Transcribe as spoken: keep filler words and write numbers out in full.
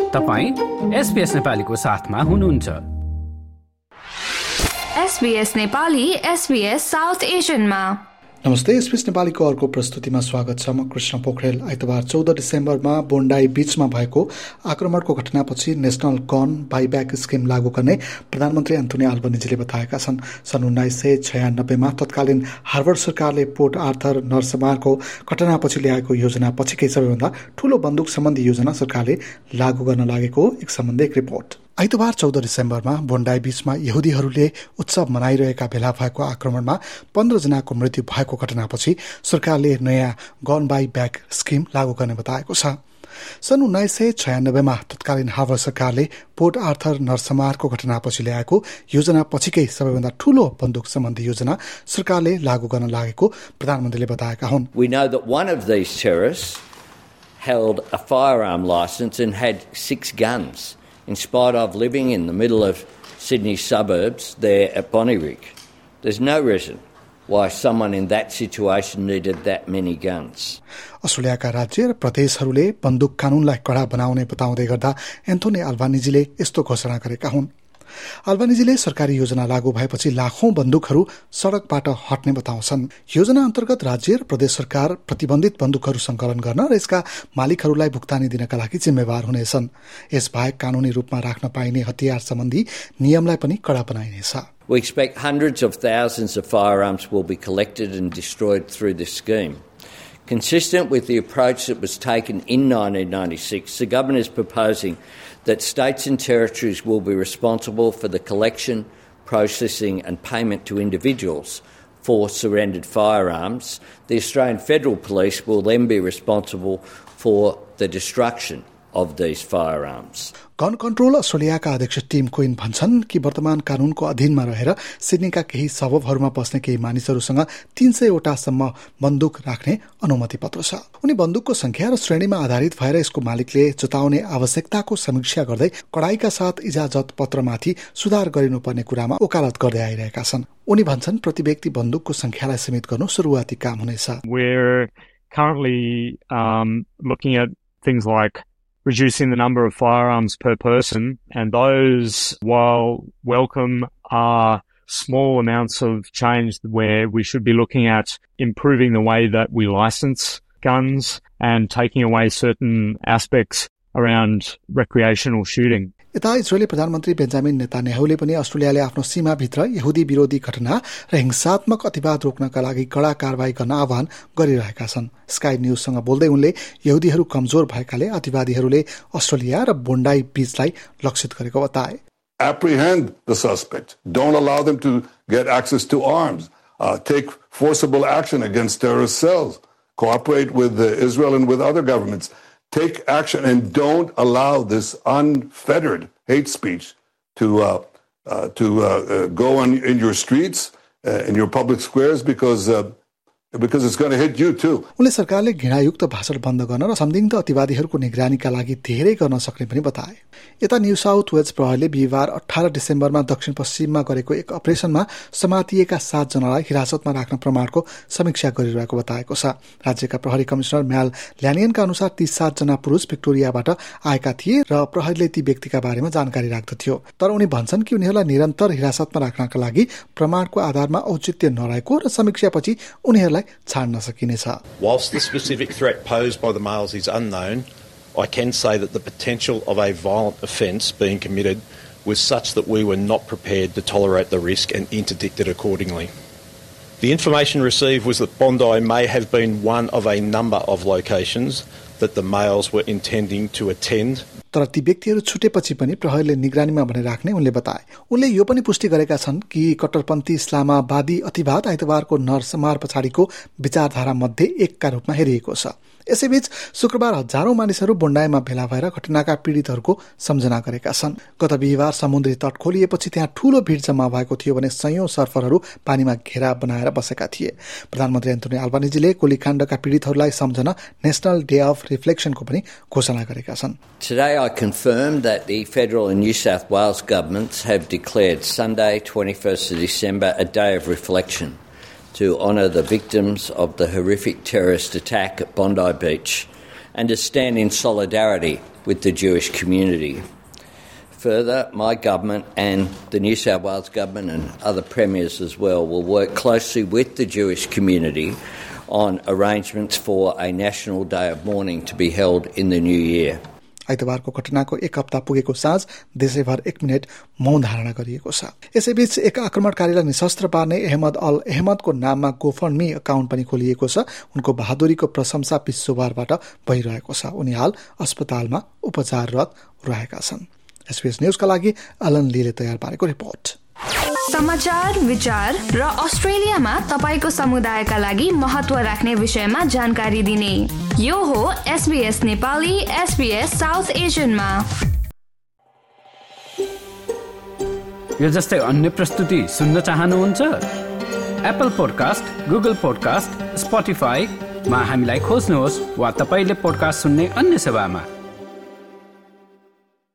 तपाईं एसबीएस नेपालीको साथमा हुनुहुन्छ। एसबीएस नेपाली एसबीएस साउथ एशियनमा। नमस्ते, एसबीएस नेपालीको अर्को प्रस्तुतिमा स्वागत छ। म कृष्ण पोखरेल। आइतबार चौध डिसेम्बरमा बोन्डाई बीचमा भएको आक्रमणको घटनापछि नेशनल गन बाइब्याक स्किम लागू गर्ने प्रधानमन्त्री एन्थोनी अल्बनिजीले बताएका छन्। सन् उन्नाइस सय छयानब्बेमा तत्कालीन हार्वर्ड सरकारले पोर्ट आर्थर नरसंहारको घटनापछि ल्याएको योजना पछिकै सबैभन्दा ठूलो बन्दुक सम्बन्धी योजना सरकारले लागू गर्न लागेको एक सम्बन्धी एक रिपोर्ट। आइतबार चौध डिसेम्बरमा बोन्डाई बीचमा यहुदीहरूले उत्सव मनाइरहेका बेला भएको आक्रमणमा पन्ध्र जनाको मृत्यु भएको घटनापछि सरकारले नयाँ गन बाई ब्याक स्किम लागू गर्ने बताएको छ। सन् उन्नाइस सय छयानब्बेमा तत्कालीन हार्वर्ड सरकारले पोर्ट आर्थर नरसंहारको घटनापछि ल्याएको योजना पछिकै सबैभन्दा ठूलो बन्दुक सम्बन्धी योजना सरकारले लागू गर्न लागेको प्रधानमन्त्रीले बताएका हुन्। We know that one of these terrorists held a firearm license and had six guns, in spite of living in the middle of Sydney's suburbs there at Bonnyrigg. There's no reason why someone in that situation needed that many guns. अस्ट्रेलियाका राज्य र प्रदेशहरूले बन्दुक कानूनलाई कडा बनाउने बताउँदै गर्दा Anthony अल्बानिजीले यस्तो घोषणा गरेका हुन्। अल्बानिजीले सरकारी योजना लागू भएपछि लाखौं बन्दुकहरू सड़कबाट हट्ने बताउँछन्। योजना अन्तर्गत राज्य र प्रदेश सरकार प्रतिबन्धित बन्दुकहरू संकलन गर्न र यसका मालिकहरूलाई भुक्तानी दिनका लागि जिम्मेवार हुनेछन्। यसबाहेक कानूनी रूपमा राख्न पाइने हतियार सम्बन्धी नियमलाई पनि कडा बनाइनेछ। We expect hundreds of thousands of firearms will be collected and destroyed through this scheme. Consistent with the approach that was taken in nineteen ninety-six, the government is proposing that states and territories will be responsible for the collection, processing and payment to individuals for surrendered firearms. The Australian Federal Police will then be responsible for the destruction of these firearms. Gun control अस्ट्रेलियाका अध्यक्ष team queen भन्छन् कि वर्तमान कानूनको अधीनमा रहेर सिडनीका केही सबबहरूमा बस्ने केही मानिसहरूसँग तीन सय वटासम्म बन्दुक राख्ने अनुमति पत्र छ। उनी बन्दुकको संख्या र श्रेणीमा आधारित भएर यसको मालिकले जताउने आवश्यकताको समीक्षा गर्दै कडाईका साथ इजाजत पत्रमाथि सुधार गरिनुपर्ने कुरामा वकालत गर्दै आइरहेका छन्। उनी भन्छन् प्रति व्यक्ति बन्दुकको संख्यालाई सीमित गर्नु सुरुवाती काम हुनेछ। We're currently um, looking at things like reducing the number of firearms per person, and those, while welcome, are small amounts of change where we should be looking at improving the way that we license guns and taking away certain aspects around recreational shooting. यता इजरायली प्रधानमन्त्री Benjamin नेतान्याहुले पनि अस्ट्रेलियाले आफ्नो सीमाभित्र यहुदी विरोधी घटना र हिंसात्मक अतिवाद रोक्नका लागि कड़ा कारबाही गर्न आह्वान गरिरहेका छन्। स्काई न्यूजसँग बोल्दै उनले यहुदीहरू कमजोर भएकाले अतिवादीहरूले अस्ट्रेलिया र बोन्डाई बीचलाई लक्षित गरेको बताए। Apprehend the suspect. Don't allow them to get access to arms. Uh, take forcible action against terrorist cells. Cooperate with uh, Israel and with other governments. Take action and don't allow this unfettered hate speech to uh, uh, to uh, uh, go on in your streets, uh, in your public squares, because uh, because it's going to hit you too. उनले सरकारले घृणायुक्त भाषण बन्द गर्न र संदिग्ध अतिवादीहरूको निगरानीका लागि धेरै गर्न सक्ने पनि बताए। यता न्यू साउथ वेल्स प्रहरीले बिहिबार अठार डिसेम्बरमा दक्षिण पश्चिममा गरेको एक अपरेसनमा समातिएका सात जनालाई हिरासतमा राख्न प्रमाणको समीक्षा गरिरहेको बताएको छ। राज्यका प्रहरी कमिशनर म्याल ल्यानियनका अनुसार ती सात जना पुरुष भिक्टोरियाबाट आएका थिए र प्रहरीले ती व्यक्तिका बारेमा जानकारी राख्दथ्यो। तर उनी भन्छन् कि उनीहरूलाई निरन्तर हिरासतमा राख्नका लागि प्रमाणको आधारमा औचित्य नरहेको र समीक्षापछि उनीहरूलाई छाड्न सकिनेछ। Whilst the specific threat posed by the males is unknown, I can say that the potential of a violent offence being committed was such that we were not prepared to tolerate the risk and interdicted accordingly. The information received was that Bondi may have been one of a number of locations that the males were intending to attend. तर ती व्यक्तिहरू छुटेपछि पनि प्रहरीले निगरानीमा भने राख्ने उनले बताए। उनले यो पनि पुष्टि गरेका छन् कि कट्टरपन्थी इस्लामावादी अतिवाद आइतबारको नरसंहार पछाडिको विचारधारा मध्ये एकका रूपमा हेरिएको छ। यसैबीच शुक्रबार हजारौं मानिसहरू बोन्डाईमा भेला भएर घटनाका पीडितहरूको सम्झना गरेका छन्। गत बिहिबार समुद्री तट खोलिएपछि त्यहाँ ठूलो भीड़ जम्मा भएको थियो भने सयौं सर्फरहरू पानीमा घेरा बनाएर बसेका थिए। प्रधानमन्त्री एन्थोनी अल्बानिजीले गोलीकाण्डका पीडितहरूलाई सम्झन नेशनल डे अफ रिफ्लेक्सनको पनि घोषणा गरेका छन्। Today I confirm that the federal and New South Wales governments have declared Sunday, twenty-first of December, a day of reflection to honour the victims of the horrific terrorist attack at Bondi Beach and to stand in solidarity with the Jewish community. Further, my government and the New South Wales government and other premiers as well will work closely with the Jewish community on arrangements for a national day of mourning to be held in the new year. आइतबारको घटनाको एक हप्ता पुगेको साँझ देशैभर एक minute मौन धारणा गरिएको छ। यसैबीच एक आक्रमणकारीलाई निशस्त्र पार्ने अहमद अल अहमदको नाममा गोफन्डमी अकाउन्ट पनि खोलिएको छ। उनको बहादुरीको प्रशंसा विश्वभरबाट भइरहेको छ। उनी हाल अस्पतालमा उपचाररत रहेका छन्। एसबीएस न्यूजका लागि अलन लीले तयार पारेको रिपोर्ट। समाचार, विचार र अस्ट्रेलियामा तपाईको समुदायका लागि महत्त्व राख्ने विषयमा जानकारी दिने यो हो एसबीएस नेपाली एसबीएस साउथ एशियनमा। यो जस्तै अन्य प्रस्तुति सुन्न चाहनुहुन्छ? एप्पल पोडकास्ट, गुगल पोडकास्ट, स्पोटिफाईमा हामीलाई खोज्नुहोस् वा तपाईले पोडकास्ट सुन्ने अन्य सेवामा।